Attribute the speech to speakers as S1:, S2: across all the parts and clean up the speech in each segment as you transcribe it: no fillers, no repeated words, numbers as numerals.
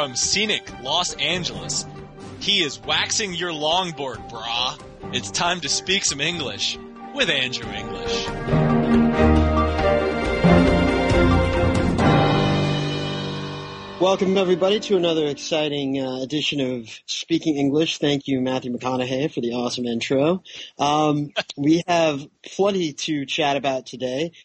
S1: from scenic Los Angeles. He is waxing your longboard, brah. It's time to speak some English with Andrew English.
S2: Welcome, everybody, to another exciting edition of Speaking English. Thank you, Matthew McConaughey, for the awesome intro. We have plenty to chat about today.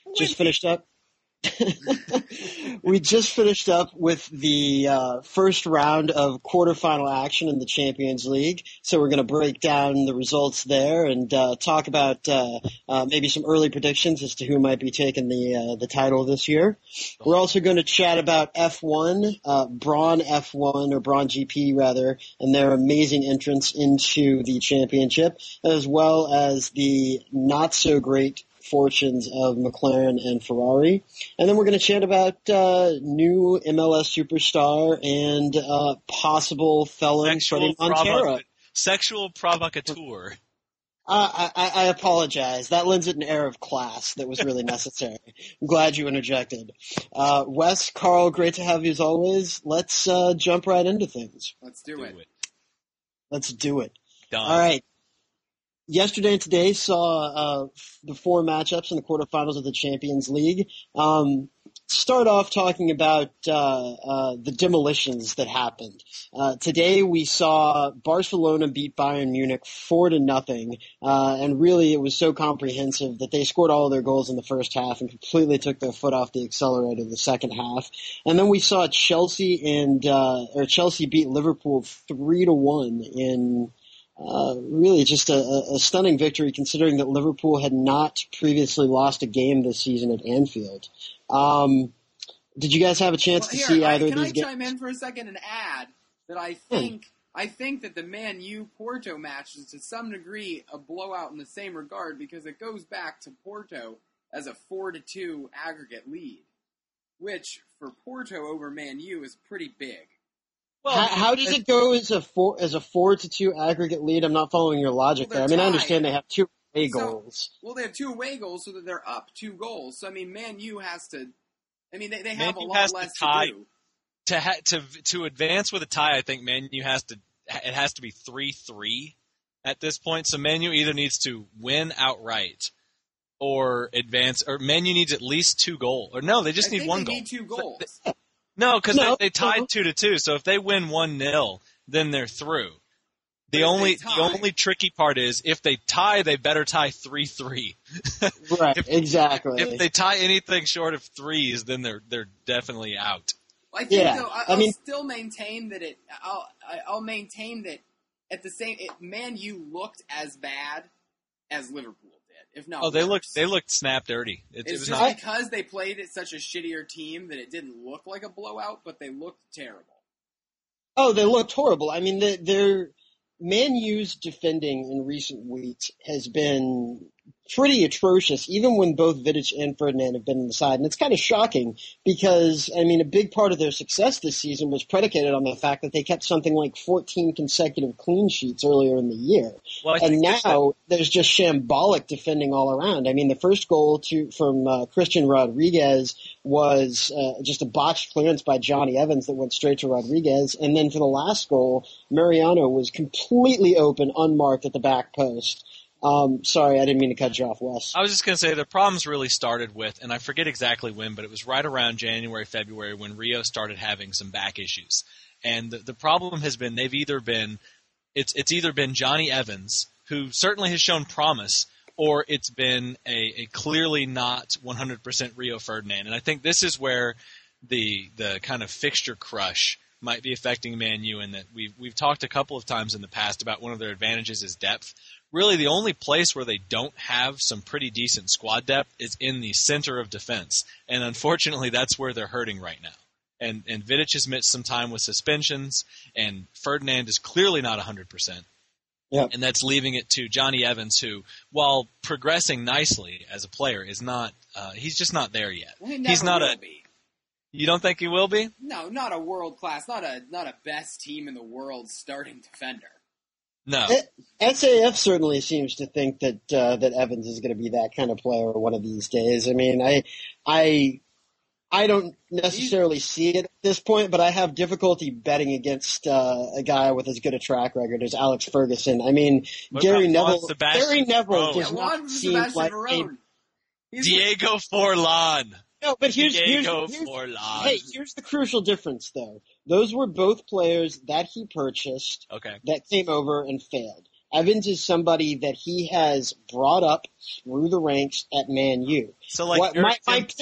S2: We just finished up with the first round of quarterfinal action in the Champions League, so we're going to break down the results there and talk about maybe some early predictions as to who might be taking the title this year. We're also going to chat about F1, Brawn F1, or Brawn GP rather, and their amazing entrance into the championship, as well as the not-so-great fortunes of McLaren and Ferrari. And then we're going to chat about new MLS superstar and possible felon Freddie Montero.
S1: Sexual provocateur.
S2: I apologize. That lends it an air of class that was really necessary. I'm glad you interjected. Wes, Carl, great to have you as always. Let's jump right into things.
S3: Let's do it.
S2: Let's do it.
S1: Done.
S2: All right. Yesterday and today saw the four matchups in the quarterfinals of the Champions League. Start off talking about the demolitions that happened. Today we saw Barcelona beat Bayern Munich 4-0, and really it was so comprehensive that they scored all of their goals in the first half and completely took their foot off the accelerator in the second half. And then we saw Chelsea beat Liverpool 3-1 in really just a stunning victory, considering that Liverpool had not previously lost a game this season at Anfield. Did you guys have a chance to see either of these games?
S3: Can I chime in for a second and add that I think that the Man U Porto match is to some degree a blowout in the same regard, because it goes back to Porto as a 4-2 aggregate lead, which for Porto over Man U is pretty big.
S2: Well, how does it go as a 4-2 aggregate lead? I'm not following your logic there. I mean, I understand they have two away goals.
S3: Well, they have two away goals, so that they're up 2 goals. So, I mean, Man U has to. I mean, they have a lot less to do.
S1: To advance with a tie, I think Man U has to be 3-3 at this point. So Man U either needs to win outright or advance, or Man U needs at least 2 goals. Or no, they just need 1 goal.
S3: They need 2 goals.
S1: No, because they tied 2-2. So if they win 1-0, then they're through. The only tricky part is if they tie, they better tie 3-3.
S2: Right, exactly.
S1: If they tie anything short of 3s, then they're definitely out.
S3: I think I'll still maintain that I'll maintain that at the same Man U looked as bad as Liverpool did, if not.
S1: Oh, they looked snap dirty. It was
S3: just
S1: not
S3: because they played at such a shittier team that it didn't look like a blowout, but they looked terrible.
S2: Oh, they looked horrible. I mean, their Man U's defending in recent weeks has been pretty atrocious, even when both Vidic and Ferdinand have been on the side. And it's kind of shocking because, I mean, a big part of their success this season was predicated on the fact that they kept something like 14 consecutive clean sheets earlier in the year. Well, and now there's just shambolic defending all around. I mean, the first goal from Christian Rodriguez was just a botched clearance by Johnny Evans that went straight to Rodriguez. And then for the last goal, Mariano was completely open, unmarked at the back post. Sorry, I didn't mean to cut you off, Wes.
S1: I was just going to say the problems really started with, and I forget exactly when, but it was right around January, February when Rio started having some back issues. And the problem has been it's either been Johnny Evans, who certainly has shown promise, or it's been a clearly not 100% Rio Ferdinand. And I think this is where the kind of fixture crush might be affecting Man U, and that we've talked a couple of times in the past about one of their advantages is depth. Really, the only place where they don't have some pretty decent squad depth is in the center of defense, and unfortunately, that's where they're hurting right now. And Vidic has missed some time with suspensions, and Ferdinand is clearly not 100%.
S2: Yep.
S1: And that's leaving it to Johnny Evans, who, while progressing nicely as a player, is not. He's just not there yet.
S3: Well, he's not will be.
S1: You don't think he will be?
S3: No, not a world class, not a best team in the world starting defender.
S1: No.
S2: SAF certainly seems to think that Evans is going to be that kind of player one of these days. I mean, I don't necessarily see it at this point, but I have difficulty betting against a guy with as good a track record as Alex Ferguson. I mean,
S1: What
S2: Gary
S1: about Juan
S2: Neville.
S1: Sebastian
S2: Gary Neville
S1: Verón?
S2: does
S3: Juan
S2: not seem
S3: Sebastian
S2: like a
S3: Verón.
S1: Diego Forlan.
S2: no. But here's
S1: Forlan.
S2: hey, here's the crucial difference, though. Those were both players that he purchased
S1: Okay.
S2: that came over and failed. Evans is somebody that he has brought up through the ranks at Man U.
S1: So like
S2: What,
S1: Eric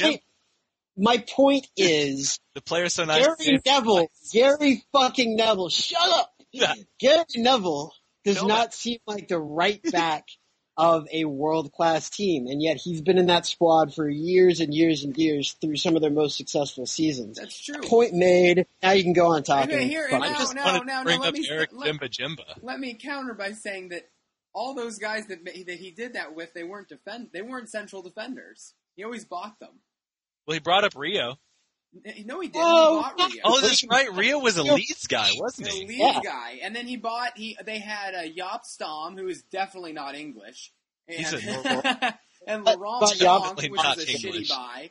S2: my point is,
S1: the player's so nice.
S2: Gary fucking Neville, shut up!
S1: Yeah.
S2: Gary Neville does
S1: No,
S2: not seem like the right back of a world-class team, and yet he's been in that squad for years and years and years through some of their most successful seasons.
S3: That's true.
S2: Point made. Now you can go on talking.
S3: Okay, here,
S2: Fuck.
S1: I
S3: now,
S1: just
S3: now,
S1: wanted
S3: now,
S1: to bring
S3: let
S1: up
S3: me-
S1: Eric
S3: let-
S1: Jimba Jimba.
S3: Let me counter by saying that all those guys that he did that with, they weren't central defenders. He always bought them.
S1: Well, he brought up Rio.
S3: No, he didn't.
S2: Oh,
S3: he bought Rio.
S1: Oh, that's right. Rio was a Leeds guy, wasn't
S3: The
S1: he?
S3: Leeds
S2: Yeah.
S3: guy, and then they had a Jaap Stam, who is definitely not English, and
S1: He's a
S3: and
S2: But
S3: Laurent
S2: Jaap-
S3: Blanc, which
S1: not
S3: was a
S1: English.
S3: shitty buy.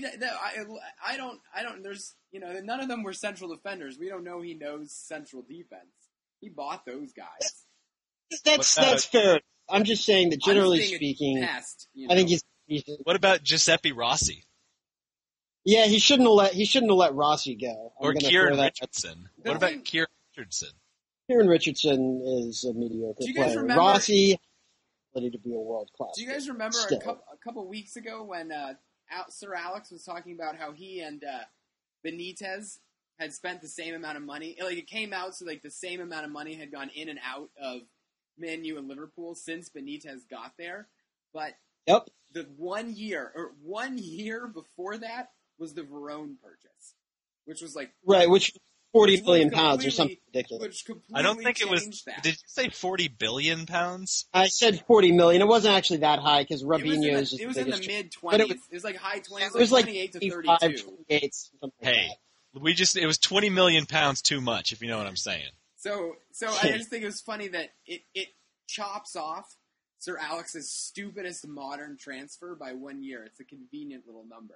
S3: I don't. There's none of them were central defenders. We don't know he knows central defense. He bought those guys.
S2: That's fair. I'm just saying that generally
S3: I'm just being
S2: speaking,
S3: a pest,
S2: I think he's
S1: What about Giuseppe Rossi
S2: yeah, he shouldn't have let Rossi go. I'm
S1: or
S2: gonna
S1: Kieran
S2: throw that-
S1: Richardson?
S3: The
S1: What about
S3: thing-
S1: Kieran Richardson?
S2: Kieran Richardson is a mediocre
S3: Do you guys
S2: player.
S3: remember-
S2: Rossi, ready to be a world class.
S3: Do you guys remember
S2: Still.
S3: a couple weeks ago when Sir Alex was talking about how he and Benitez had spent the same amount of money? Like it came out, so like the same amount of money had gone in and out of Man U and Liverpool since Benitez got there. But
S2: Yep.
S3: the 1 year before that was the Verón purchase, which was like
S2: Right, which £40
S3: which
S2: million
S3: was
S2: pounds or something
S3: completely-
S2: ridiculous.
S3: which completely
S1: I don't think it was.
S3: changed that.
S1: Did you say 40 billion pounds?
S2: I said 40 million. It wasn't actually that high because
S3: It was
S2: Robinho's
S3: it was in the mid
S2: but it
S3: 20s.
S2: was-
S3: It was like high 20s.
S2: It was like
S3: 28 to
S2: 25,
S3: 32.
S2: 28, something like
S1: Hey,
S2: that.
S1: it was 20 million pounds too much, if you know what I'm saying.
S3: So I just think it was funny that it chops off Sir Alex's stupidest modern transfer by 1 year. It's a convenient little number.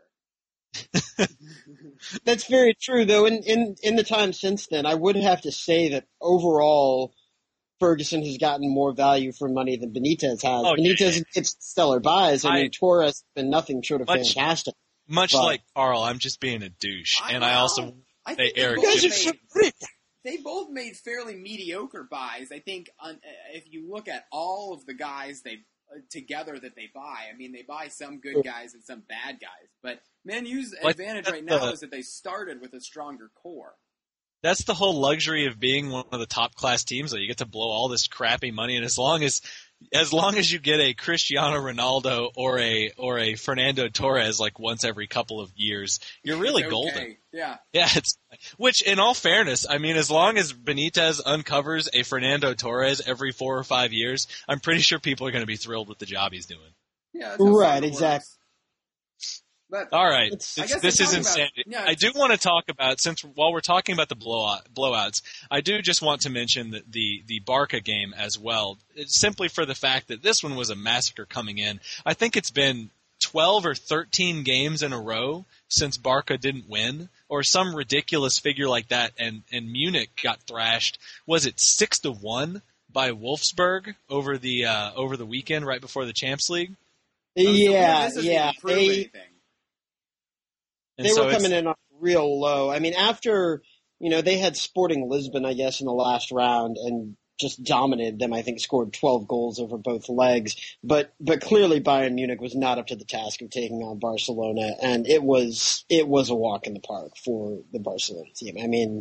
S2: That's very true, though. In the time since then, I would have to say that overall, Ferguson has gotten more value for money than Benitez has.
S1: Oh,
S2: Benitez gets stellar buys. I mean, Torres has been nothing short of
S1: Much-
S2: fantastic.
S1: Much
S2: But-
S1: like Carl, I'm just being a douche, and I also
S3: I
S1: say
S3: think they
S1: Eric
S3: both
S2: You guys are
S1: Jimba.
S2: so
S3: made-
S2: great.
S3: They both made fairly mediocre buys. I think if you look at all of the guys they together that they buy, I mean, they buy some good guys and some bad guys. But Man U's
S1: Like,
S3: advantage
S1: that's
S3: right now
S1: the-
S3: is that they started with a stronger core.
S1: That's the whole luxury of being one of the top class teams. That you get to blow all this crappy money, and as long as you get a Cristiano Ronaldo or a Fernando Torres like once every couple of years, you're really
S3: It's okay.
S1: golden.
S3: Yeah.
S1: Yeah, which in all fairness, I mean, as long as Benitez uncovers a Fernando Torres every 4 or 5 years, I'm pretty sure people are going to be thrilled with the job he's doing.
S3: Yeah, that's how
S2: Right,
S3: soccer
S2: exactly.
S3: works. But
S1: All right,
S2: It's-
S3: I guess
S1: this
S3: I'm
S1: is
S3: talking about-
S1: insanity.
S3: yeah,
S1: I do want to talk about, while we're talking about the blowouts, I do just want to mention the Barca game as well. It's simply for the fact that this one was a massacre coming in. I think it's been 12 or 13 games in a row since Barca didn't win, or some ridiculous figure like that, and Munich got thrashed. Was it 6-1 by Wolfsburg over the weekend right before the Champs League?
S2: Yeah,
S3: this doesn't
S2: yeah.
S3: even prove anything.
S1: And
S2: They
S1: so
S2: were
S1: it's-
S2: coming in on real low. I mean, after, they had Sporting Lisbon, I guess, in the last round and just dominated them. I think scored 12 goals over both legs. But clearly Bayern Munich was not up to the task of taking on Barcelona, and it was a walk in the park for the Barcelona team. I mean,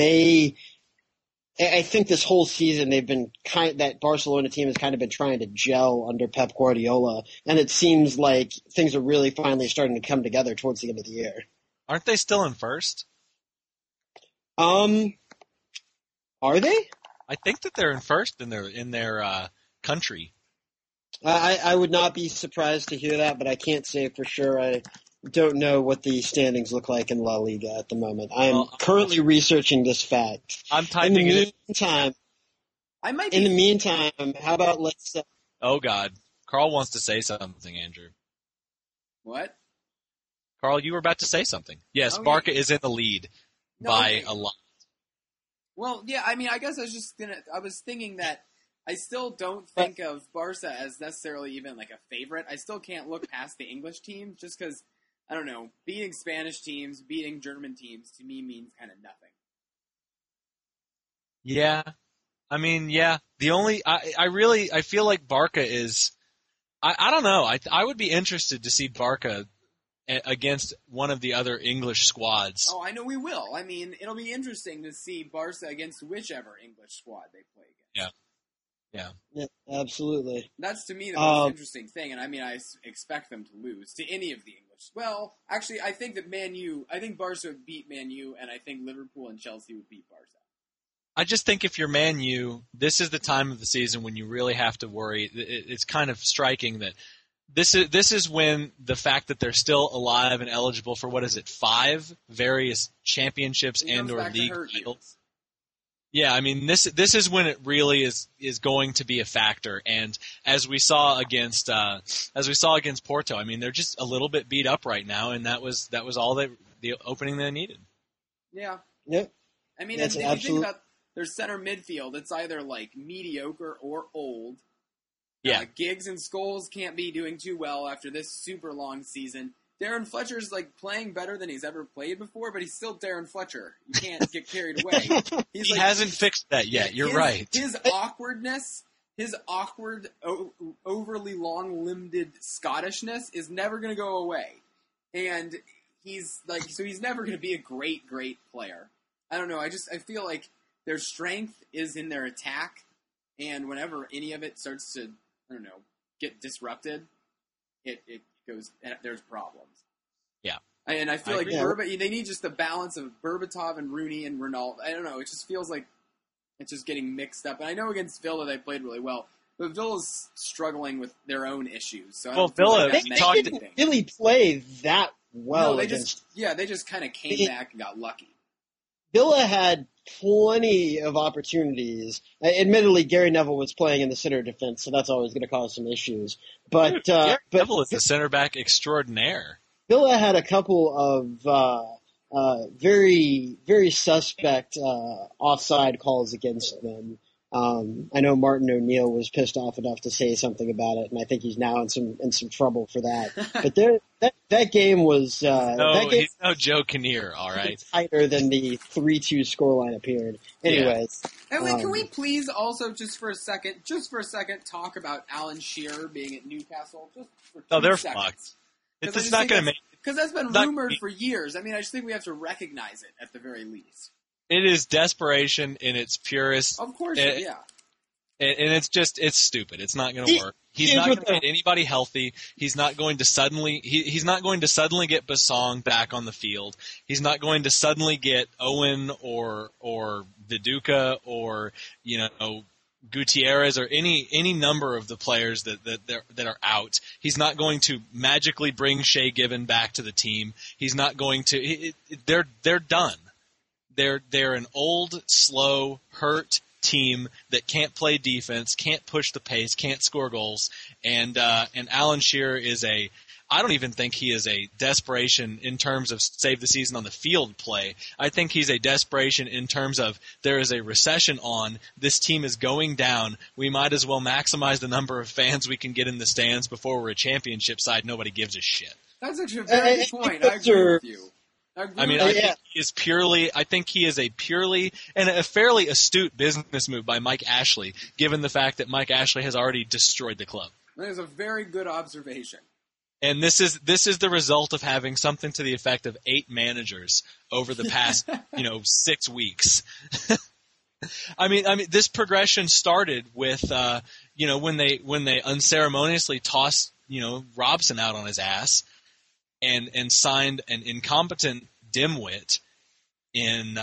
S2: I think this whole season that Barcelona team has kind of been trying to gel under Pep Guardiola, and it seems like things are really finally starting to come together towards the end of the year.
S1: Aren't they still in first?
S2: Are they?
S1: I think that they're in first in their country.
S2: I would not be surprised to hear that, but I can't say for sure. I don't know what the standings look like in La Liga at the moment. I am currently researching this fact.
S1: I'm typing it in.
S3: I might
S2: In the
S3: be.
S2: meantime, how about let's
S1: Oh God, Carl wants to say something. Andrew,
S3: What?
S1: Carl, you were about to say something. Yes,
S3: Okay.
S1: Barca is in the lead by a lot.
S3: Well, yeah, I mean, I guess I was thinking that I still don't think of Barca as necessarily even like a favorite. I still can't look past the English teams just because, I don't know, beating Spanish teams, beating German teams to me means kind of nothing.
S1: Yeah. I mean, yeah. I feel like Barca is, I don't know. I would be interested to see Barca against one of the other English squads.
S3: Oh, I know we will. I mean, it'll be interesting to see Barca against whichever English squad they play against.
S2: Yeah, absolutely.
S3: That's to me the most interesting thing, and I mean, I expect them to lose to any of the English. Well, actually, I think that I think Barca would beat Man U, and I think Liverpool and Chelsea would beat Barca.
S1: I just think if you're Man U, this is the time of the season when you really have to worry. It's kind of striking that this is when the fact that they're still alive and eligible for 5 various championships and/or league titles. Yeah, I mean this is when it really is going to be a factor. And as we saw against Porto, I mean they're just a little bit beat up right now, and that was all the opening they needed.
S3: Yeah.
S2: Yep.
S3: I mean, if you think about their center midfield, it's either like mediocre or old.
S1: Yeah.
S3: Giggs and Scholes can't be doing too well after this super long season. Darren Fletcher's like playing better than he's ever played before, but he's still Darren Fletcher. You can't get carried away.
S1: He hasn't fixed that yet. You're right.
S3: His awkwardness, his awkward, overly long-limbed Scottishness is never going to go away. And he's never going to be a great, great player. I don't know. I feel like their strength is in their attack, and whenever any of it starts to, I don't know, get disrupted, it goes. There's problems.
S1: Yeah,
S3: and I feel they need just the balance of Berbatov and Rooney and Ronaldo. I don't know. It just feels like it's just getting mixed up. And I know against Villa they played really well, but Villa's struggling with their own issues. So
S2: Villa they didn't really play that well.
S3: No, they just kind of came back and got lucky.
S2: Villa had plenty of opportunities. Admittedly, Gary Neville was playing in the center defense, so that's always going to cause some issues. But
S1: Gary Neville is the center back extraordinaire.
S2: Villa had a couple of very, very suspect offside calls against them. I know Martin O'Neill was pissed off enough to say something about it, and I think he's now in some trouble for that. But that game was
S1: he's no Joe Kinnear, all right.
S2: Tighter than the 3-2 scoreline appeared. Anyways,
S3: can we please also just for a second talk about Alan Shearer being at Newcastle? Just for 2 seconds.
S1: Fucked. It's not going to make.
S3: Because that's been rumored for years. I mean, I just think we have to recognize it at the very least.
S1: It is desperation in its purest.
S3: Of course, yeah.
S1: And it's stupid. It's not going to work. He's not going to get anybody healthy. He's not going to suddenly he's not going to suddenly get Basong back on the field. He's not going to suddenly get Owen or Viduka or Gutierrez or any number of the players that are out. He's not going to magically bring Shay Given back to the team. He's not going to. They're done. They're an old, slow, hurt team that can't play defense, can't push the pace, can't score goals, and Alan Shearer is I don't even think he is a desperation in terms of save the season on the field play. I think he's a desperation in terms of there is a recession on, this team is going down, we might as well maximize the number of fans we can get in the stands before we're a championship side, nobody gives a shit.
S3: That's actually a very good point. I agree with you.
S1: I think he is a purely and a fairly astute business move by Mike Ashley, given the fact that Mike Ashley has already destroyed the club.
S3: That is a very good observation.
S1: And this is the result of having something to the effect of 8 managers over the past 6 weeks. I mean, this progression started with when they unceremoniously tossed Robson out on his ass. And signed an incompetent dimwit in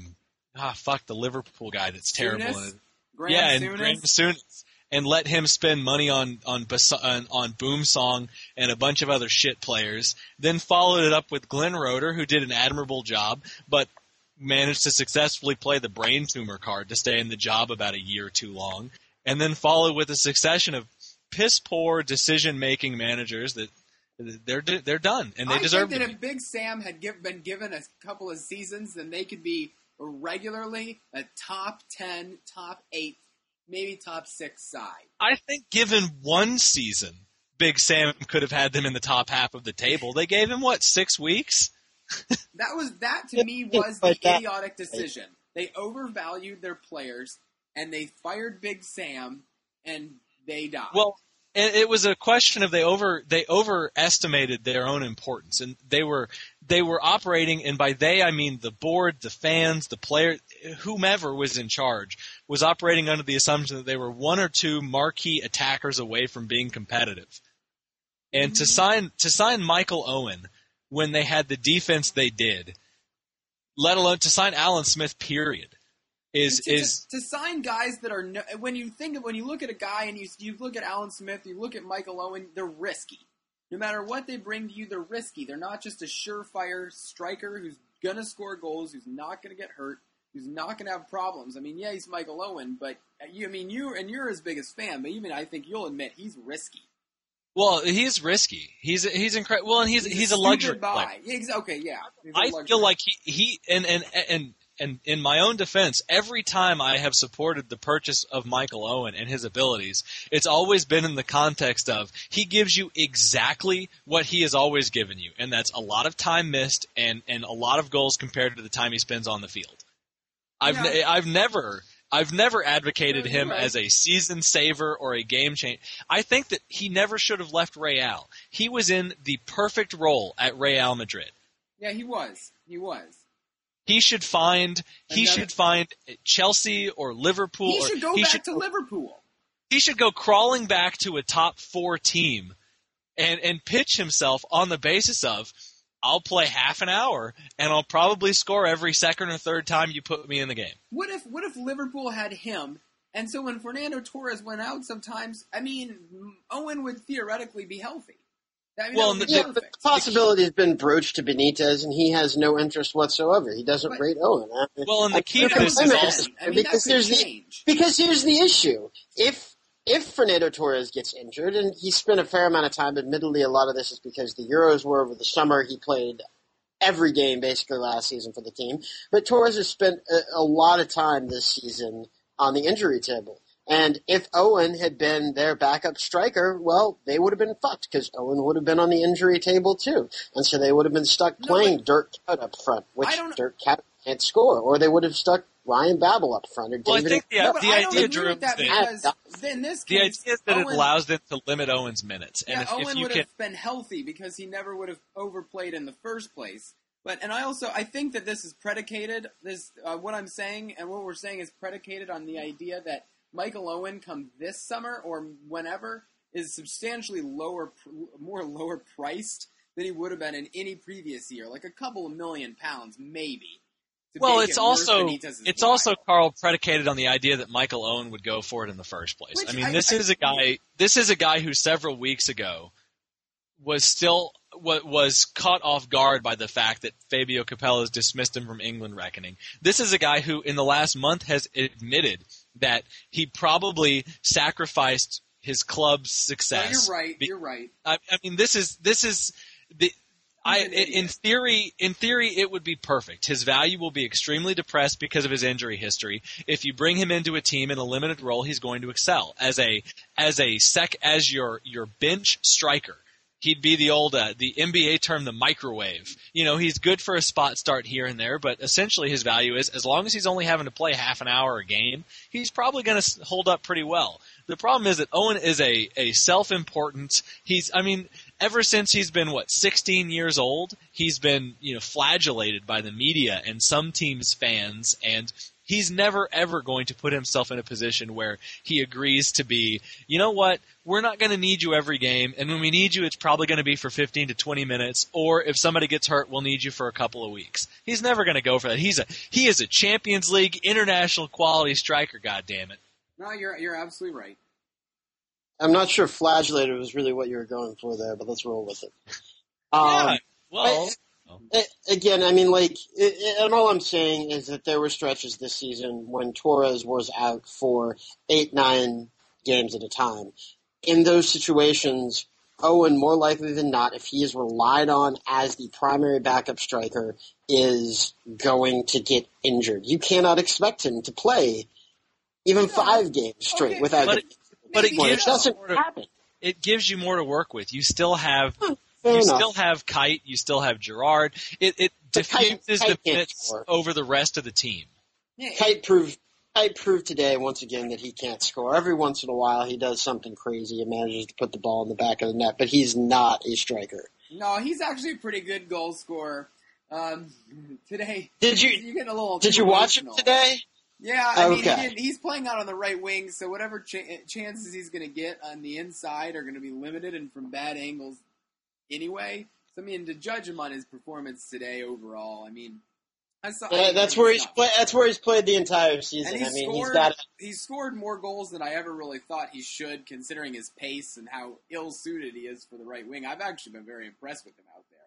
S1: the Liverpool guy that's terrible. Graham Souness, and let him spend money on Boom Song and a bunch of other shit players. Then followed it up with Glenn Roeder, who did an admirable job, but managed to successfully play the brain tumor card to stay in the job about a year too long. And then followed with a succession of piss poor decision making managers that they're done, and they deserve
S3: I think
S1: to
S3: that if Big Sam had been given a couple of seasons, then they could be regularly a top 10, top 8, maybe top 6 side.
S1: I think given one season, Big Sam could have had them in the top half of the table. They gave him, 6 weeks?
S3: That to me was the idiotic decision. They overvalued their players, and they fired Big Sam, and they died.
S1: Well, it was a question of they overestimated their own importance, and they were operating, and by they I mean the board, the fans, the player, whomever was in charge was operating under the assumption that they were one or two marquee attackers away from being competitive. And to sign Michael Owen when they had the defense they did, let alone to sign Alan Smith, period, is
S3: to sign guys that are when you look at a guy and you look at Alan Smith, you look at Michael Owen, they're risky. No matter what they bring to you, they're risky. They're not just a surefire striker who's gonna score goals, who's not gonna get hurt, who's not gonna have problems. I mean, yeah, he's Michael Owen, but you're his biggest fan, but even I think you'll admit he's risky.
S1: Well, he's risky. He's incredible. Well, and he's a luxury player.
S3: Yeah, okay, yeah.
S1: I feel like he and in my own defense, every time I have supported the purchase of Michael Owen and his abilities, it's always been in the context of he gives you exactly what he has always given you, and that's a lot of time missed and a lot of goals compared to the time he spends on the field. I've never advocated him as a season saver or a game changer. I think that he never should have left Real. He was in the perfect role at Real Madrid.
S3: Yeah, he was.
S1: He should find Chelsea or Liverpool.
S3: He should go back to Liverpool.
S1: He should go crawling back to a top 4 team and pitch himself on the basis of, I'll play half an hour and I'll probably score every second or third time you put me in the game.
S3: What if Liverpool had him, and so when Fernando Torres went out sometimes, Owen would theoretically be healthy.
S2: The possibility has been broached to Benitez, and he has no interest whatsoever. He doesn't rate Owen.
S1: Well, and the key to this is also
S2: because here's the issue: if Fernando Torres gets injured, and he spent a fair amount of time, admittedly, a lot of this is because the Euros were over the summer. He played every game basically last season for the team, but Torres has spent a lot of time this season on the injury table. And if Owen had been their backup striker, well, they would have been fucked because Owen would have been on the injury table too. And so they would have been stuck playing Dirk Kuyt up front, which Dirk Kuyt can't score. Or they would have stuck Ryan Babel up front. Or David
S1: I think the idea, Drew,
S3: in this case,
S1: the idea is that it allows them to limit Owen's minutes. And
S3: Owen would have been healthy because he never would have overplayed in the first place. I think that this is predicated, what I'm saying and what we're saying is predicated on the idea that Michael Owen come this summer or whenever is substantially lower priced than he would have been in any previous year, like a couple of £1 million maybe.
S1: Well, it's also Carl predicated on the idea that Michael Owen would go for it in the first place. This is a guy who several weeks ago was caught off guard by the fact that Fabio Capello has dismissed him from England reckoning. This is a guy who in the last month has admitted that he probably sacrificed his club's success.
S3: You're right.
S1: In theory, it would be perfect. His value will be extremely depressed because of his injury history. If you bring him into a team in a limited role, he's going to excel as your bench striker. He'd be the NBA term, the microwave. He's good for a spot start here and there, but essentially his value is, as long as he's only having to play half an hour a game, he's probably going to hold up pretty well. The problem is that Owen is a self-important, ever since he's been, 16 years old, he's been, flagellated by the media and some teams' fans, and he's never, ever going to put himself in a position where he agrees to be, we're not going to need you every game, and when we need you, it's probably going to be for 15 to 20 minutes, or if somebody gets hurt, we'll need you for a couple of weeks. He's never going to go for that. He is a Champions League international quality striker, goddammit.
S3: No, you're absolutely right.
S2: I'm not sure flagellated was really what you were going for there, but let's roll with it. Again, and all I'm saying is that there were stretches this season when Torres was out for 8-9 games at a time. In those situations, Owen, more likely than not, if he is relied on as the primary backup striker, is going to get injured. You cannot expect him to play even 5 games straight without
S1: but
S2: getting
S1: but it
S2: injured.
S1: gives
S2: It doesn't happen.
S1: it gives you more to work with. You still have
S2: Fair enough.
S1: still have Kite, you still have Gerard. It diffuses
S2: Kite
S1: the
S2: can't
S1: minutes
S2: score.
S1: over the rest of the team.
S3: Yeah,
S2: Kite proved today once again that he can't score. Every once in a while he does something crazy and manages to put the ball in the back of the net, but he's not a striker.
S3: no, he's actually a pretty good goal scorer. Today,
S2: Did you
S3: you're getting a little
S2: did
S3: too
S2: you watch him
S3: emotional.
S2: today?
S3: Yeah, I mean,
S2: Okay.
S3: he's playing out on the right wing, so whatever chances he's going to get on the inside are going to be limited and from bad angles anyway. So, I mean, to judge him on his performance today overall, I mean,
S2: That's where he's played the entire season.
S3: And
S2: I mean, he's
S3: scored more goals than I ever really thought he should, considering his pace and how ill-suited he is for the right wing. I've actually been very impressed with him out there.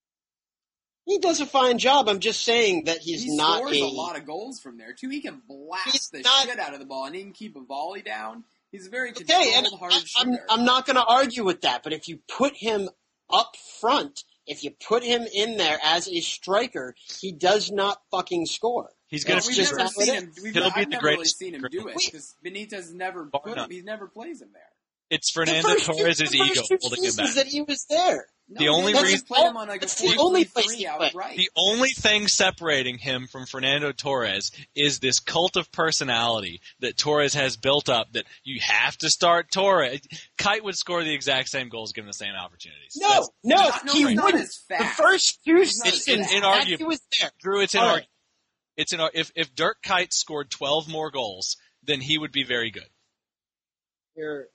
S2: he does a fine job. I'm just saying that he's
S3: He
S2: not
S3: scores a lot of goals from there too. He can blast the
S2: not-
S3: shit out of the ball, and he can keep a volley down. He's a very
S2: Okay,
S3: controlled,
S2: and
S3: hard shooter.
S2: I'm not going to argue with that, but if you put him up front, if you put him in there as a striker, he does not fucking score.
S1: He's going
S2: It's
S1: to
S3: We've
S2: just
S3: never
S2: not what
S3: seen
S2: it
S3: him.
S1: He'll be
S3: I've
S1: the
S3: never really
S1: greatest
S3: seen him
S1: striker.
S3: do it because Benitez never
S1: Bar
S3: he never plays him there.
S1: It's Fernando Torres' ego holding him back.
S2: that he was there.
S3: No,
S1: The only
S3: they
S1: reason-
S3: just played him on like a
S2: That's the only place
S3: 4-3-3
S2: he
S3: out
S2: played.
S3: right.
S1: The only thing separating him from Fernando Torres is this cult of personality that Torres has built up that you have to start Torres. Kite would score the exact same goals given the same opportunities.
S2: No,
S1: That's-
S2: he
S3: he's not
S2: wouldn't.
S3: as
S2: The
S3: fast.
S2: first 2
S3: He's not as
S2: seasons
S3: fast.
S2: that he was there.
S1: Drew, it's
S2: All right.
S1: if Dirk Kite scored 12 more goals, then he would be very good.
S2: You're,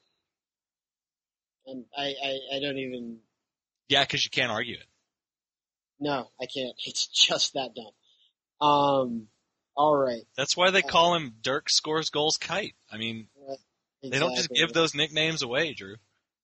S2: and I don't even.
S1: Yeah, because you can't argue it.
S2: No, I can't. It's just that dumb. All right.
S1: That's why they call him Dirk scores goals Kite. I mean, they don't just
S2: Exactly.
S1: give those nicknames away, Drew.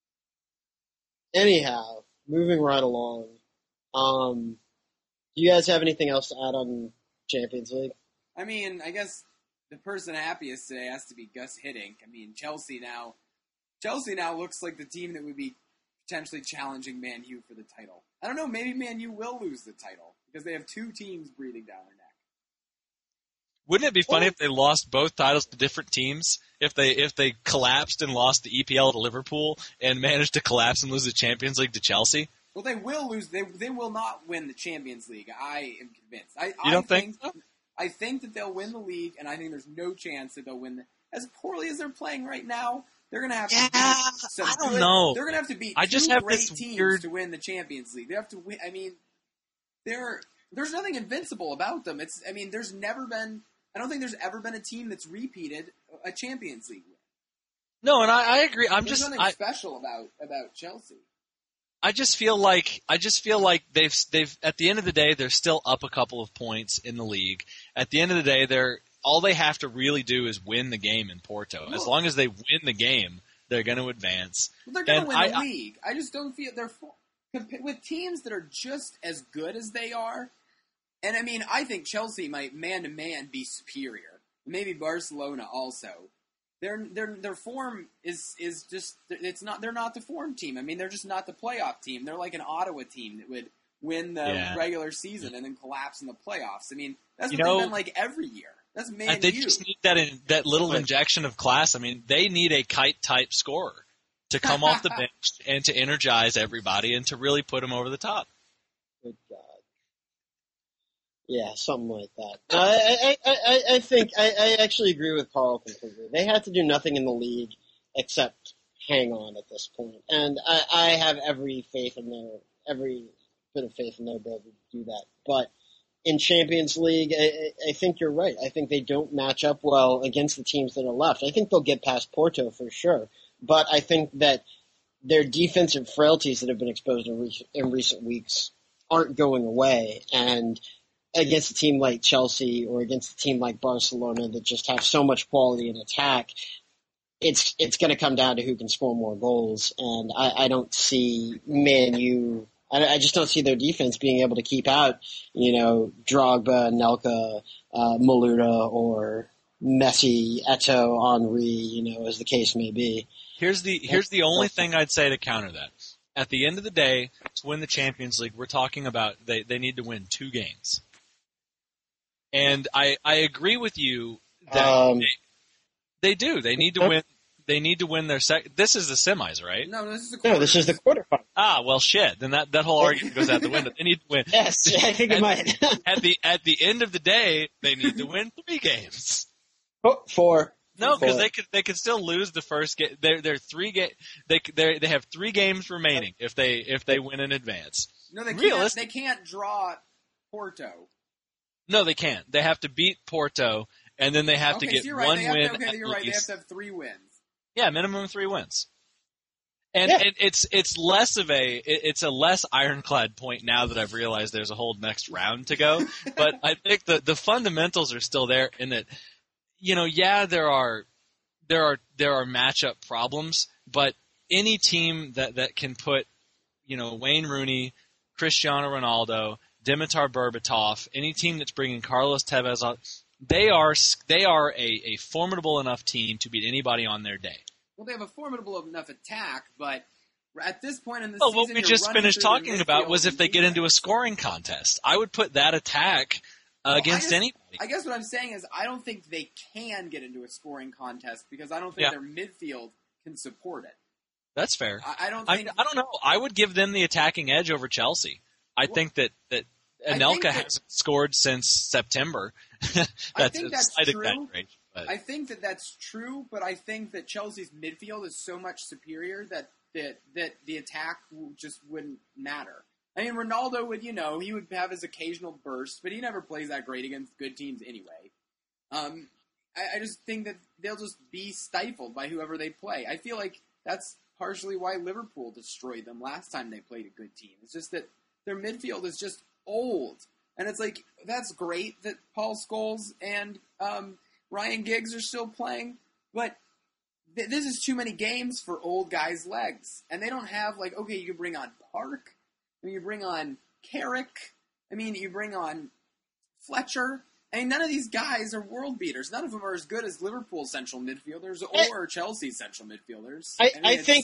S2: Anyhow, moving right along. Do you guys have anything else to add on Champions League?
S3: I mean, I guess the person happiest today has to be Gus Hiddink. I mean, Chelsea now looks like the team that would be potentially challenging Man U for the title. I don't know, maybe Man U will lose the title because they have 2 teams breathing down their neck.
S1: Wouldn't it be funny if they lost both titles to different teams? If they collapsed and lost the EPL to Liverpool and managed to collapse and lose the Champions League to Chelsea?
S3: Well, they will lose. They will not win the Champions League. I am convinced.
S1: You don't think so?
S3: I think that they'll win the league, and I think there's no chance that they'll win. As poorly as they're playing right now, they're going to have to beat some
S1: I don't
S3: good-
S1: know.
S3: They're going to have to beat
S1: I just
S3: 2
S1: have
S3: great
S1: this
S3: teams
S1: weird-
S3: to win the Champions League. They have to win. I mean, there's nothing invincible about them. There's never been. I don't think there's ever been a team that's repeated a Champions League win.
S1: No, and I agree.
S3: There's nothing special about Chelsea.
S1: I just feel like they've at the end of the day they're still up a couple of points in the league. At the end of the day, all they have to really do is win the game in Porto. As long as they win the game, they're going to advance.
S3: Well, they're going to
S1: And
S3: win the league. I just don't feel with teams that are just as good as they are. And I mean, I think Chelsea might man to man be superior. Maybe Barcelona also. Their form is just it's not. They're not the form team. I mean, they're just not the playoff team. They're like an Ottawa team that would win the regular season and then collapse in the playoffs. I mean, that's what they've been like every year. That's Man
S1: They
S3: U.
S1: just need that little injection of class. I mean, they need a Kite type scorer to come off the bench and to energize everybody and to really put them over the top.
S2: Good God. Yeah, something like that. I think I actually agree with Carl completely. They had to do nothing in the league except hang on at this point, and I have every bit of faith in their ability to do that. But in Champions League, I think you're right. I think they don't match up well against the teams that are left. I think they'll get past Porto for sure, but I think that their defensive frailties that have been exposed in recent weeks aren't going away, and against a team like Chelsea or against a team like Barcelona that just have so much quality in attack, it's going to come down to who can score more goals. And I don't see Man U. I just don't see their defense being able to keep out, Drogba, Nelka, Maluda, or Messi, Eto'o, Henry, as the case may be.
S1: Here's the only thing I'd say to counter that. at the end of the day, to win the Champions League, we're talking about they need to win 2 games. And I agree with you that they do. They need to win. They need to win their second. This is the semis, right?
S3: No, this is the
S2: No, this is the quarterfinal.
S1: Ah, well, shit. Then that whole argument goes out the window. They need to win.
S2: Yes, I think it might.
S1: At the end of the day, they need to win 3 games.
S2: Oh, 4.
S1: No, because they could still lose the first game. They're 3 game. They have 3 games remaining if they win in advance.
S3: No, they can't. They can't draw Porto.
S1: No, they can't. They have to beat Porto, and then they have to get
S3: so
S1: 1 win.
S3: you're right. They have to have 3 wins.
S1: Yeah, minimum 3 wins. And it's less of it's a less ironclad point now that I've realized there's a whole next round to go. But I think the fundamentals are still there in that, there are matchup problems, but any team that can put, Wayne Rooney, Cristiano Ronaldo, Dimitar Berbatov, any team that's bringing Carlos Tevez on, they are a formidable enough team to beat anybody on their day.
S3: Well, they have a formidable enough attack, but at this point in the
S1: season,
S3: what
S1: we just finished talking about was if they get into a scoring contest. I would put that attack against anybody.
S3: I guess what I'm saying is I don't think they can get into a scoring contest because I don't think their midfield can support it.
S1: That's fair.
S3: I don't know.
S1: I would give them the attacking edge over Chelsea. I think that Anelka hasn't scored since September.
S3: I think that's true. I think that's true, but I think that Chelsea's midfield is so much superior that the attack just wouldn't matter. I mean, Ronaldo would, he would have his occasional burst, but he never plays that great against good teams anyway. I just think that they'll just be stifled by whoever they play. I feel like that's partially why Liverpool destroyed them last time they played a good team. It's just that their midfield is just old. And it's like, that's great that Paul Scholes and Ryan Giggs are still playing, but this is too many games for old guys' legs. And they don't have, you can bring on Park, you bring on Carrick, you bring on Fletcher. None of these guys are world beaters. None of them are as good as Liverpool's central midfielders or Chelsea's central midfielders.
S2: I think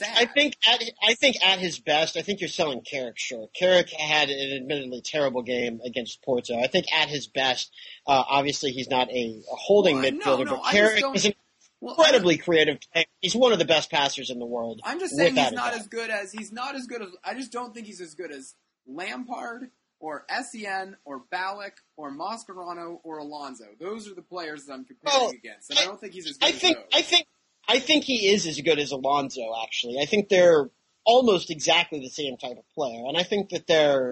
S2: at his best, I think you're selling Carrick short. Carrick had an admittedly terrible game against Porto. I think at his best, obviously he's not a holding midfielder, but Carrick is an incredibly creative. He's one of the best passers in the world.
S3: I'm just saying he's not as good as. I just don't think he's as good as Lampard or Essien, or Ballack, or Mascherano, or Alonso. Those are the players that I'm comparing against, and I don't think he's as good as those.
S2: I think he is as good as Alonso, actually. I think they're almost exactly the same type of player, and I think that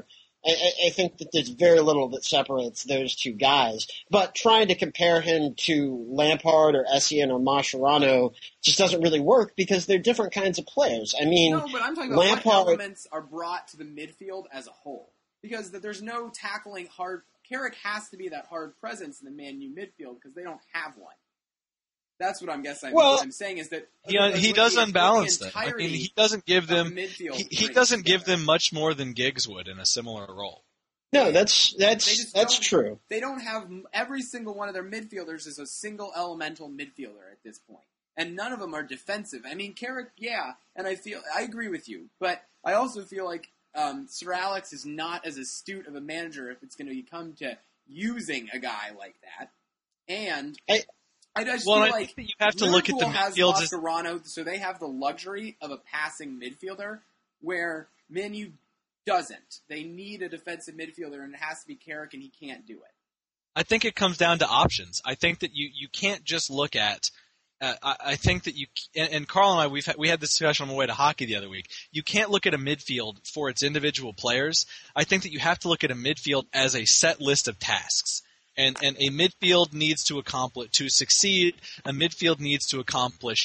S2: I think that there's very little that separates those two guys. But trying to compare him to Lampard or Essien or Mascherano just doesn't really work because they're different kinds of players.
S3: No, but I'm talking about what elements are brought to the midfield as a whole. Because there's no tackling hard. Carrick has to be that hard presence in the Man U midfield because they don't have one. That's what I'm guessing. What I'm saying is that
S1: he does unbalance them. He doesn't give them. He doesn't give them much more than Giggs would in a similar role.
S2: No, that's true.
S3: They don't have every single one of their midfielders is a single elemental midfielder at this point, and none of them are defensive. Carrick, and I agree with you, but I also feel like. Sir Alex is not as astute of a manager if it's going to come to using a guy like that. And I just feel like
S1: you have to look at the midfield
S3: has Mascherano, so they have the luxury of a passing midfielder, where Man U doesn't. They need a defensive midfielder, and it has to be Carrick, and he can't do it.
S1: I think it comes down to options. I think that you can't just look at. I think that and Carl and I we had this discussion on the way to hockey the other week. You can't look at a midfield for its individual players. I think that you have to look at a midfield as a set list of tasks. And a midfield needs to succeed. A midfield needs to accomplish,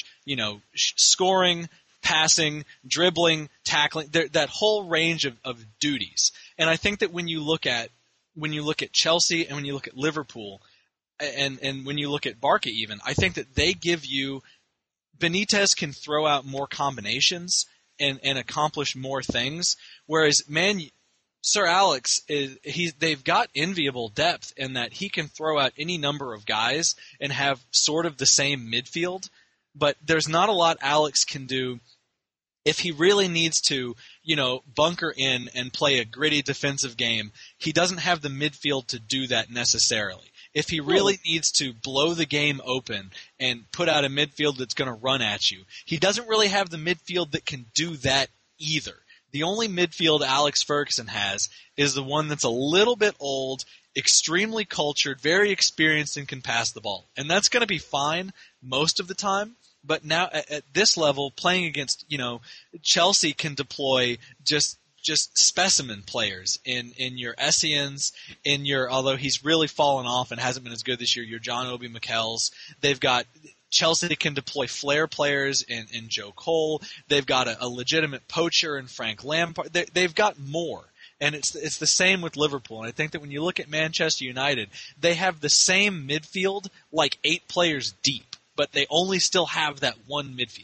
S1: scoring, passing, dribbling, tackling, that whole range of duties. And I think that when you look at Chelsea and when you look at Liverpool. And when you look at Barca even, I think that they give you – Benitez can throw out more combinations and accomplish more things, whereas Sir Alex, they've got enviable depth in that he can throw out any number of guys and have sort of the same midfield, but there's not a lot Alex can do if he really needs to, bunker in and play a gritty defensive game, he doesn't have the midfield to do that necessarily. If he really needs to blow the game open and put out a midfield that's going to run at you, he doesn't really have the midfield that can do that either. The only midfield Alex Ferguson has is the one that's a little bit old, extremely cultured, very experienced, and can pass the ball. And that's going to be fine most of the time. But now at this level, playing against, Chelsea can deploy just specimen players in your Essiens, although he's really fallen off and hasn't been as good this year, your John Obi Mikel's. They've got Chelsea can deploy flair players in Joe Cole. They've got a legitimate poacher in Frank Lampard. They've got more. And it's the same with Liverpool. And I think that when you look at Manchester United, they have the same midfield, like 8 players deep, but they only still have that one midfield.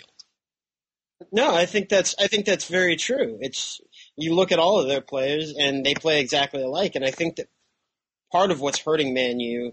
S2: No, I think that's very true. You look at all of their players, and they play exactly alike. And I think that part of what's hurting Man U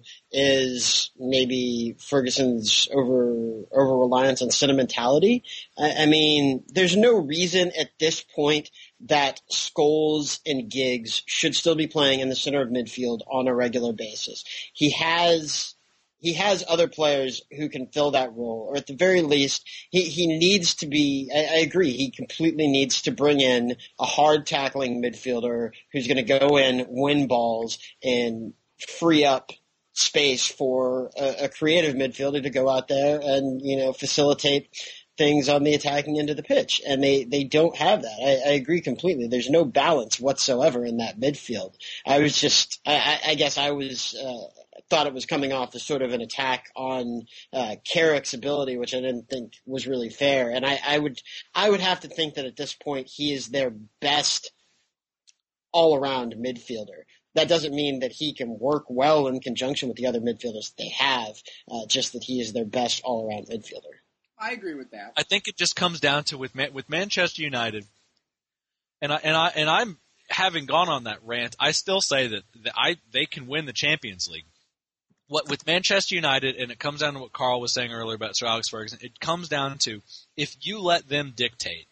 S2: is maybe Ferguson's over reliance on sentimentality. I mean, there's no reason at this point that Scholes and Giggs should still be playing in the center of midfield on a regular basis. He has other players who can fill that role, or at the very least, he needs to be – I agree, he completely needs to bring in a hard-tackling midfielder who's going to go in, win balls, and free up space for a creative midfielder to go out there and, facilitate things on the attacking end of the pitch. And they don't have that. I agree completely. There's no balance whatsoever in that midfield. I guess I was thought it was coming off as sort of an attack on Carrick's ability, which I didn't think was really fair. And I would have to think that at this point he is their best all-around midfielder. That doesn't mean that he can work well in conjunction with the other midfielders that they have, just that he is their best all-around midfielder.
S3: I agree with that.
S1: I think it just comes down to with Manchester United, and I'm having gone on that rant, I still say that they can win the Champions League. What with Manchester United, and it comes down to what Carl was saying earlier about Sir Alex Ferguson, it comes down to if you let them dictate,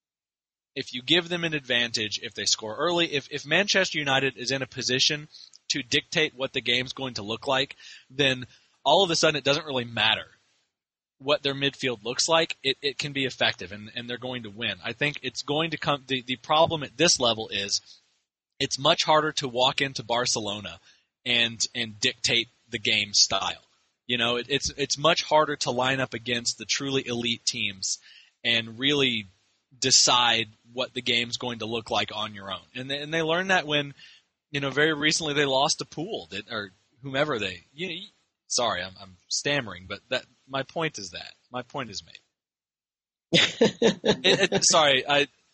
S1: if you give them an advantage, if they score early, if Manchester United is in a position to dictate what the game's going to look like, then all of a sudden it doesn't really matter what their midfield looks like. It can be effective, and they're going to win. I think it's going to come – the problem at this level is it's much harder to walk into Barcelona and dictate the game style. It's much harder to line up against the truly elite teams and really decide what the game's going to look like on your own. And they learned that when, very recently they lost to Poole or whomever they. Sorry, I'm stammering, but my point is that my point is made. Sorry,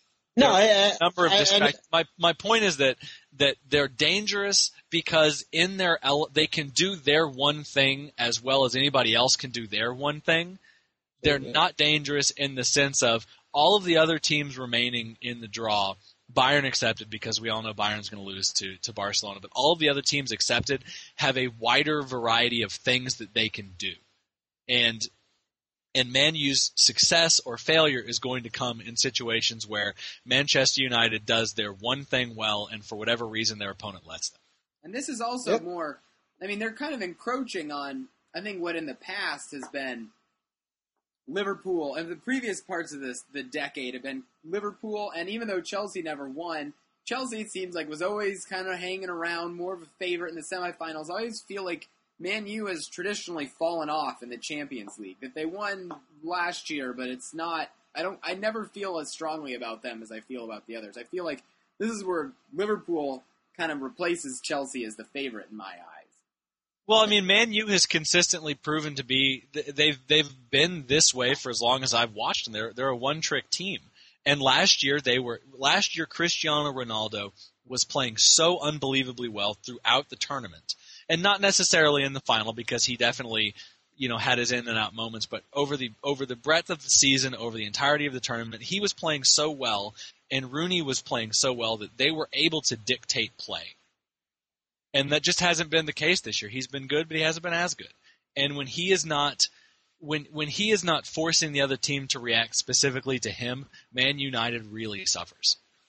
S1: my point is that they're dangerous because in they can do their one thing as well as anybody else can do their one thing. They're not dangerous in the sense of all of the other teams remaining in the draw, Bayern accepted because we all know Bayern's going to lose to Barcelona, but all of the other teams accepted have a wider variety of things that they can do. And Man U's success or failure is going to come in situations where Manchester United does their one thing well, and for whatever reason their opponent lets them.
S3: And this is also more, they're kind of encroaching on, I think, what in the past has been Liverpool, and the previous parts of the decade have been Liverpool, and even though Chelsea never won, Chelsea, it seems like, was always kind of hanging around, more of a favorite in the semifinals. I always feel like Man U has traditionally fallen off in the Champions League. That they won last year, but it's not. I never feel as strongly about them as I feel about the others. I feel like this is where Liverpool kind of replaces Chelsea as the favorite in my eyes.
S1: Well, Man U has consistently proven to be. They've been this way for as long as I've watched them. They're a one-trick team. And last year Cristiano Ronaldo was playing so unbelievably well throughout the tournament. And not necessarily in the final, because he definitely, had his in and out moments. But over the breadth of the season, over the entirety of the tournament, he was playing so well, and Rooney was playing so well that they were able to dictate play. And that just hasn't been the case this year. He's been good, but he hasn't been as good. And when he is not, when he is not forcing the other team to react specifically to him, Man United really suffers.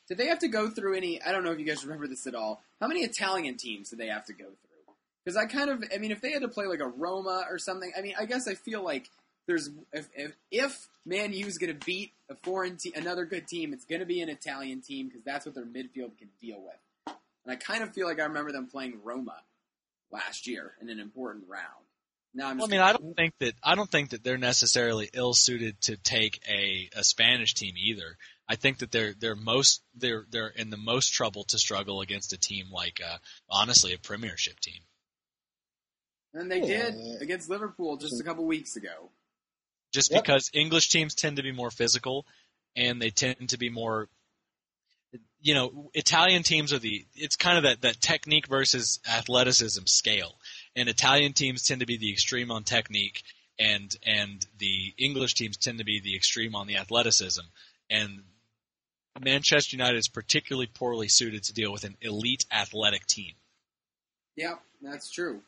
S3: Did they have to go through any? I don't know if you guys remember this at all. How many Italian teams did they have to go through? Because I mean, if they had to play like a Roma or something, I mean, I guess I feel like there's if Man U's going to beat a another good team, it's going to be an Italian team because that's what their midfield can deal with. And I kind of feel like I remember them playing Roma last year in an important round. Now
S1: I don't think that they're necessarily ill-suited to take a Spanish team either. I think that they're in the most trouble to struggle against a team like honestly a Premiership team.
S3: And they did against Liverpool just a couple weeks ago.
S1: Just because English teams tend to be more physical, and they tend to be more, Italian teams it's kind of that technique versus athleticism scale. And Italian teams tend to be the extreme on technique, and the English teams tend to be the extreme on the athleticism. And Manchester United is particularly poorly suited to deal with an elite athletic team.
S3: Yeah, that's true.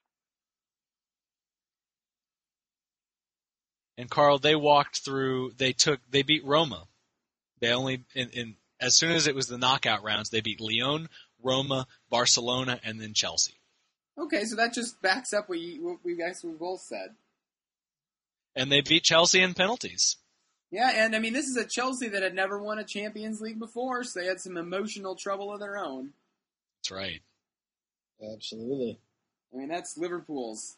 S1: And Carl, they beat Roma. They only as soon as it was the knockout rounds, they beat Lyon, Roma, Barcelona, and then Chelsea.
S3: Okay, so that just backs up what we both said.
S1: And they beat Chelsea in penalties.
S3: Yeah, and I mean, this is a Chelsea that had never won a Champions League before, so they had some emotional trouble of their own.
S1: That's right.
S2: Absolutely.
S3: I mean, that's Liverpool's,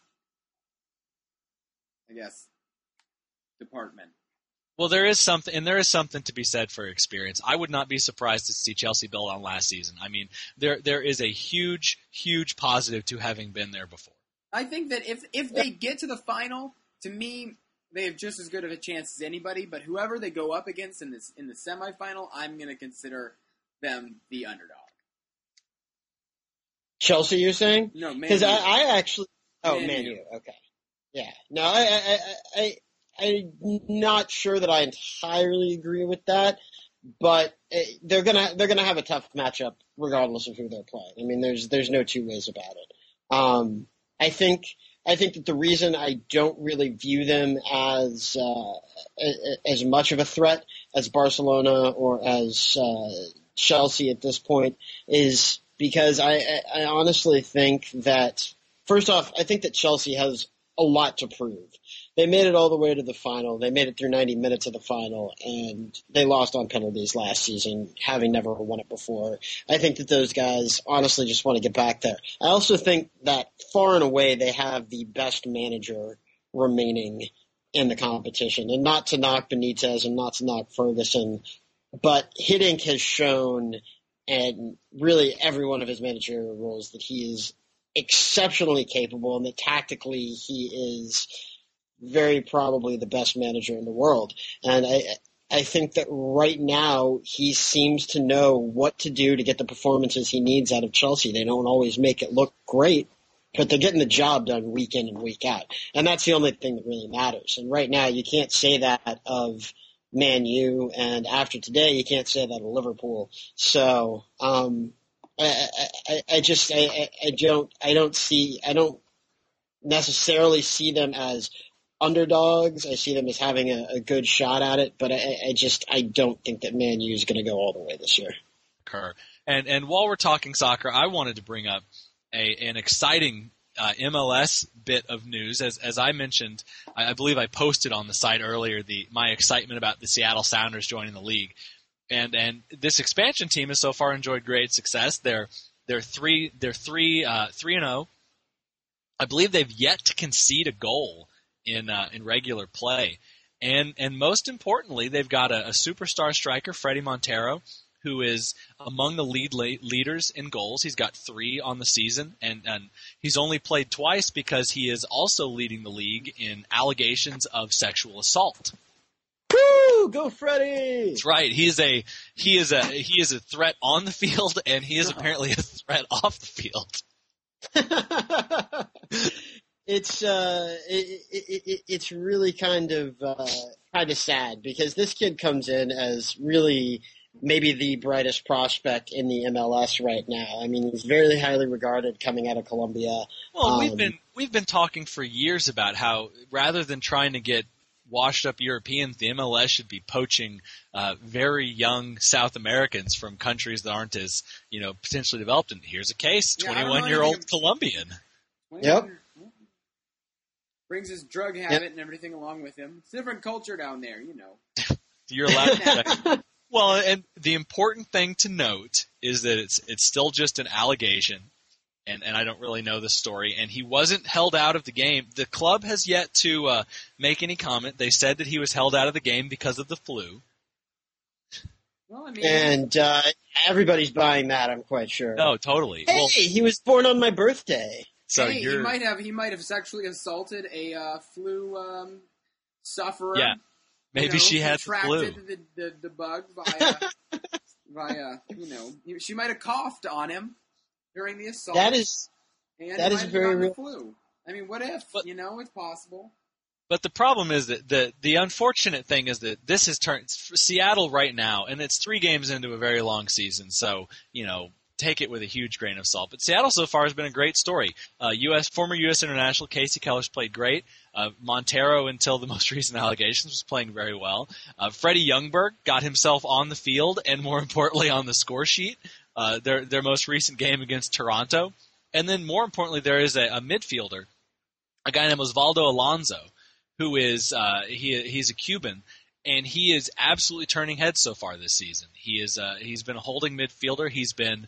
S3: I guess, department.
S1: Well, there is something to be said for experience. I would not be surprised to see Chelsea build on last season. I mean, there is a huge, huge positive to having been there before.
S3: I think that if they get to the final, to me, they have just as good of a chance as anybody. But whoever they go up against in the semifinal, I'm going to consider them the underdog.
S2: Chelsea, you're saying?
S3: No, Man U.
S2: Because I actually. Oh, Man
S3: U.
S2: U. Okay. Yeah. No, I'm not sure that I entirely agree with that, but they're gonna have a tough matchup regardless of who they're playing. I mean, there's no two ways about it. I think that the reason I don't really view them as much of a threat as Barcelona or as Chelsea at this point is because I honestly think that, first off, I think that Chelsea has a lot to prove. They made it all the way to the final. They made it through 90 minutes of the final, and they lost on penalties last season, having never won it before. I think that those guys honestly just want to get back there. I also think that far and away they have the best manager remaining in the competition. And not to knock Benitez and not to knock Ferguson, but Hiddink has shown, and really every one of his managerial roles, that he is exceptionally capable and that tactically he is very probably the best manager in the world. And I think that right now he seems to know what to do to get the performances he needs out of Chelsea. They don't always make it look great, but they're getting the job done week in and week out. And that's the only thing that really matters. And right now you can't say that of Man U, and after today you can't say that of Liverpool. So I don't necessarily see them as underdogs. I see them as having a good shot at it, but I don't think that Man U is going to go all the way this year.
S1: And while we're talking soccer, I wanted to bring up an exciting MLS bit of news. As I mentioned, I believe I posted on the site earlier my excitement about the Seattle Sounders joining the league. And this expansion team has so far enjoyed great success. They're 3-0. I believe they've yet to concede a goal in regular play, and most importantly, they've got a superstar striker, Freddie Montero, who is among the leaders in goals. He's got 3 on the season, and he's only played twice because he is also leading the league in allegations of sexual assault.
S2: Woo! Go Freddie!
S1: That's right. He is a threat on the field, and he is apparently a threat off the field.
S2: It's really kind of sad because this kid comes in as really maybe the brightest prospect in the MLS right now. I mean, he's very highly regarded coming out of Colombia.
S1: Well, we've been talking for years about how rather than trying to get washed-up Europeans. The MLS should be poaching very young South Americans from countries that aren't as, potentially developed. And here's a case, 21-year-old Colombian.
S2: Yep.
S3: Brings his drug habit and everything along with him. It's a different culture down there,
S1: You're allowed to. Well, and the important thing to note is that it's still just an allegation. And I don't really know the story. And he wasn't held out of the game. The club has yet to make any comment. They said that he was held out of the game because of the flu.
S3: Well, I mean,
S2: and everybody's buying that, I'm quite sure.
S1: No, totally.
S2: Hey, he was born on my birthday.
S1: So
S3: he might have sexually assaulted a flu sufferer.
S1: Yeah, maybe she had the flu.
S3: The bug via she might have coughed on him during the assault.
S2: That is very real.
S3: Flu. I mean, what if? It's possible.
S1: But the problem is that the unfortunate thing is that this has turned Seattle right now, and it's 3 games into a very long season, so take it with a huge grain of salt. But Seattle so far has been a great story. Former U.S. international Casey Keller's played great. Montero, until the most recent allegations, was playing very well. Freddie Ljungberg got himself on the field and, more importantly, on the score sheet. Their most recent game against Toronto. And then, more importantly, there is a midfielder, a guy named Osvaldo Alonso, who is he's a Cuban, and he is absolutely turning heads so far this season. He's been a holding midfielder. He's been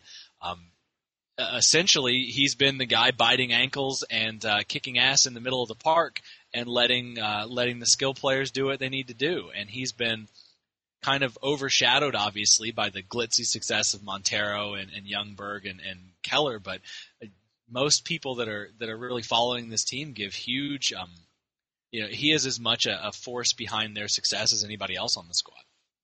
S1: essentially he's been the guy biting ankles and kicking ass in the middle of the park and letting the skill players do what they need to do. And he's been kind of overshadowed, obviously, by the glitzy success of Montero and Ljungberg and Keller. But most people that are really following this team give huge. He is as much a force behind their success as anybody else on the squad.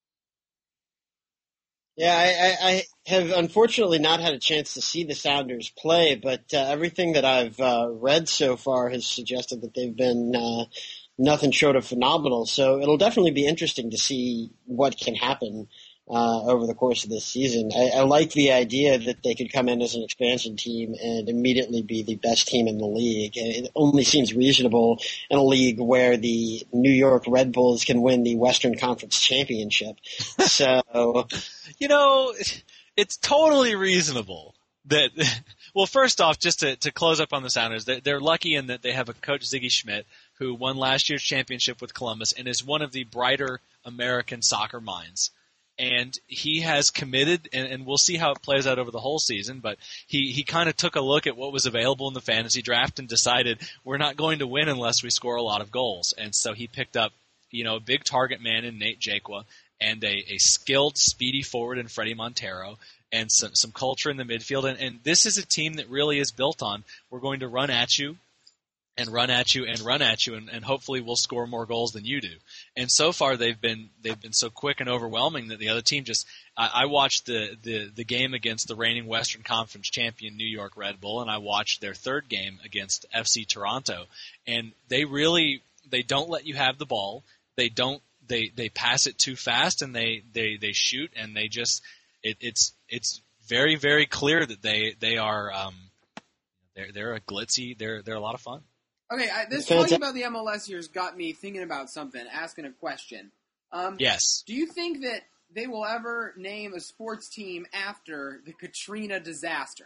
S2: Yeah, I have unfortunately not had a chance to see the Sounders play, but everything that I've read so far has suggested that they've been nothing short of phenomenal. So it'll definitely be interesting to see what can happen over the course of this season. I like the idea that they could come in as an expansion team and immediately be the best team in the league. It only seems reasonable in a league where the New York Red Bulls can win the Western Conference Championship. So,
S1: it's totally reasonable that. Well, first off, just to close up on the Sounders, they're lucky in that they have a coach, Ziggy Schmidt, who won last year's championship with Columbus and is one of the brighter American soccer minds. And he has committed, and we'll see how it plays out over the whole season, but he kind of took a look at what was available in the fantasy draft and decided we're not going to win unless we score a lot of goals. And so he picked up, a big target man in Nate Jaqua and a skilled, speedy forward in Freddie Montero and some culture in the midfield. And this is a team that really is built on we're going to run at you, and run at you and run at you, and hopefully we'll score more goals than you do. And so far they've been so quick and overwhelming that the other team just I watched the game against the reigning Western Conference champion New York Red Bull, and I watched their third game against FC Toronto, and they don't let you have the ball. They pass it too fast, and they shoot, and they just it's very, very clear that they are they're a glitzy, they're a lot of fun.
S3: Okay, this talking about the MLS here has got me thinking about something, asking a question.
S1: Yes.
S3: Do you think that they will ever name a sports team after the Katrina disaster?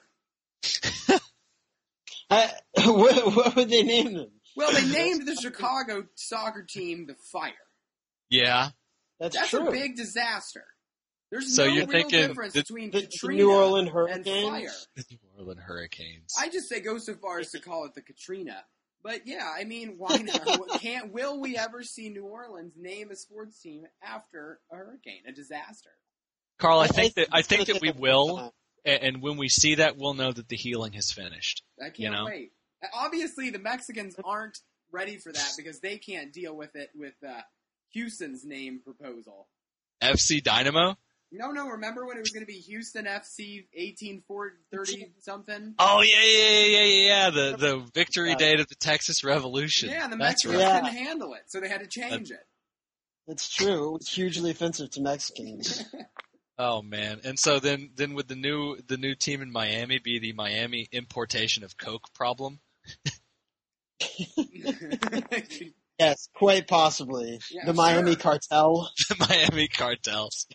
S2: What would they name them?
S3: Well, they named the Chicago soccer team the Fire.
S1: Yeah.
S2: That's
S3: true.
S2: A
S3: big disaster. There's
S1: so
S3: no
S1: you're
S3: real
S1: thinking
S3: difference between
S2: the
S3: Katrina
S2: New Orleans
S3: and
S2: Hurricanes?
S3: Fire.
S1: The New Orleans Hurricanes.
S3: I just say go so far as to call it the Katrina. But yeah, I mean, why not? Will we ever see New Orleans name a sports team after a hurricane, a disaster?
S1: Carl, I think that we will, and when we see that, we'll know that the healing has finished.
S3: I can't wait. Obviously, the Mexicans aren't ready for that because they can't deal with it with Houston's name proposal.
S1: FC Dynamo?
S3: No, remember when it was going to be Houston FC 1830 something?
S1: Oh, yeah. The victory date of the Texas Revolution.
S3: Yeah, the Mexicans couldn't handle it, so they had to change it.
S2: That's true. It was hugely offensive to Mexicans.
S1: Oh, man. And so then would the new team in Miami be the Miami importation of Coke problem?
S2: Yes, quite possibly.
S3: Yeah,
S2: The Miami
S3: sure.
S2: Cartel.
S1: The Miami Cartels.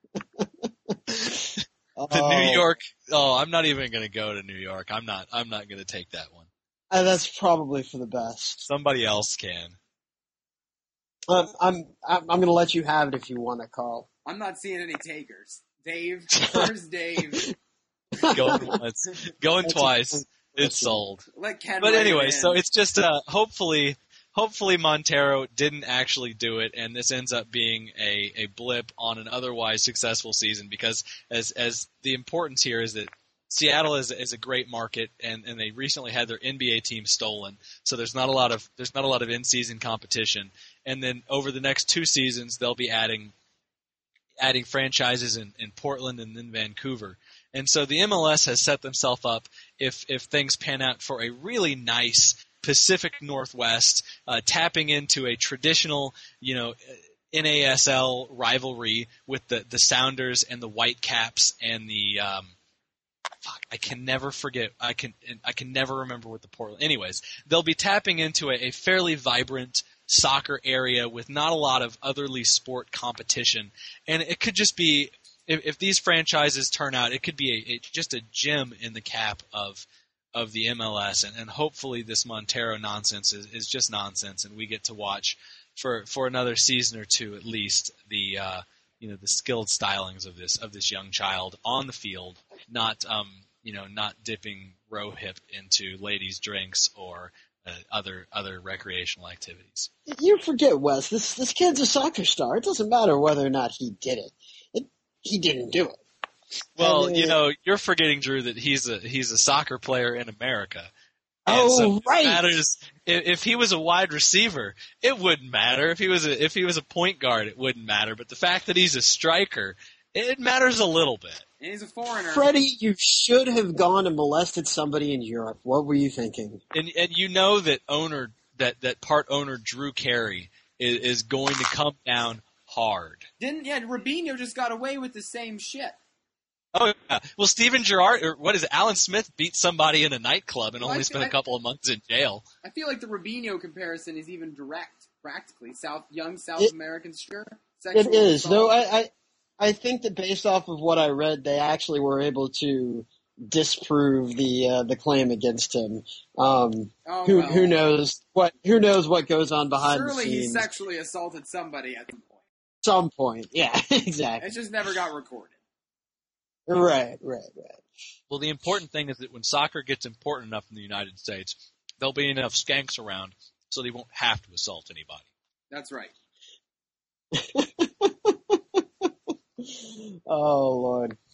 S2: Oh,
S1: The New York. Oh, I'm not even going to go to New York. I'm not going to take that one.
S2: that's probably for the best.
S1: Somebody else can.
S2: I'm going to let you have it if you want to, Carl.
S3: I'm not seeing any takers. Dave, where's Dave?
S1: Going once, going twice. It's sold.
S3: Let Ken
S1: But
S3: write
S1: anyway,
S3: it
S1: so
S3: in.
S1: it's just hopefully Montero didn't actually do it, and this ends up being a blip on an otherwise successful season. Because as the importance here is that Seattle is a great market, and they recently had their NBA team stolen, so there's not a lot of in-season competition. And then over the next 2 seasons, they'll be adding franchises in Portland and then Vancouver. And so the MLS has set themselves up if things pan out for a really nice Pacific Northwest, tapping into a traditional, NASL rivalry with the Sounders and the Whitecaps and the I can never forget. I can never remember what the Portland. Anyways, they'll be tapping into a fairly vibrant soccer area with not a lot of otherly sport competition, and it could just be if these franchises turn out, it could be just a gem in the cap of the MLS, and hopefully this Montero nonsense is just nonsense, and we get to watch for another season or 2 at least the skilled stylings of this young child on the field, not dipping row hip into ladies' drinks or other recreational activities.
S2: You forget, Wes. This kid's a soccer star. It doesn't matter whether or not he did it. He didn't do it.
S1: Well, you're forgetting, Drew, that he's a soccer player in America. And
S2: Oh,
S1: so
S2: right.
S1: It matters if he was a wide receiver, it wouldn't matter. If he was a point guard, it wouldn't matter. But the fact that he's a striker, it matters a little bit.
S3: And he's a foreigner.
S2: Freddie, you should have gone and molested somebody in Europe. What were you thinking?
S1: And you know that part owner Drew Carey is going to come down hard.
S3: Rubinho just got away with the same shit.
S1: Oh yeah. Well, Steven Gerrard, or what is it? Alan Smith beat somebody in a nightclub and only spent a couple of months in jail.
S3: I feel like the Rubinho comparison is even direct, practically. South American sure.
S2: It is, though. I think that based off of what I read, they actually were able to disprove the claim against him. Who knows what goes on behind the scenes?
S3: Surely he sexually assaulted somebody at
S2: some point. Yeah, exactly.
S3: It just never got recorded.
S2: Right.
S1: Well, the important thing is that when soccer gets important enough in the United States, there'll be enough skanks around so they won't have to assault anybody.
S3: That's right.
S2: Oh, Lord.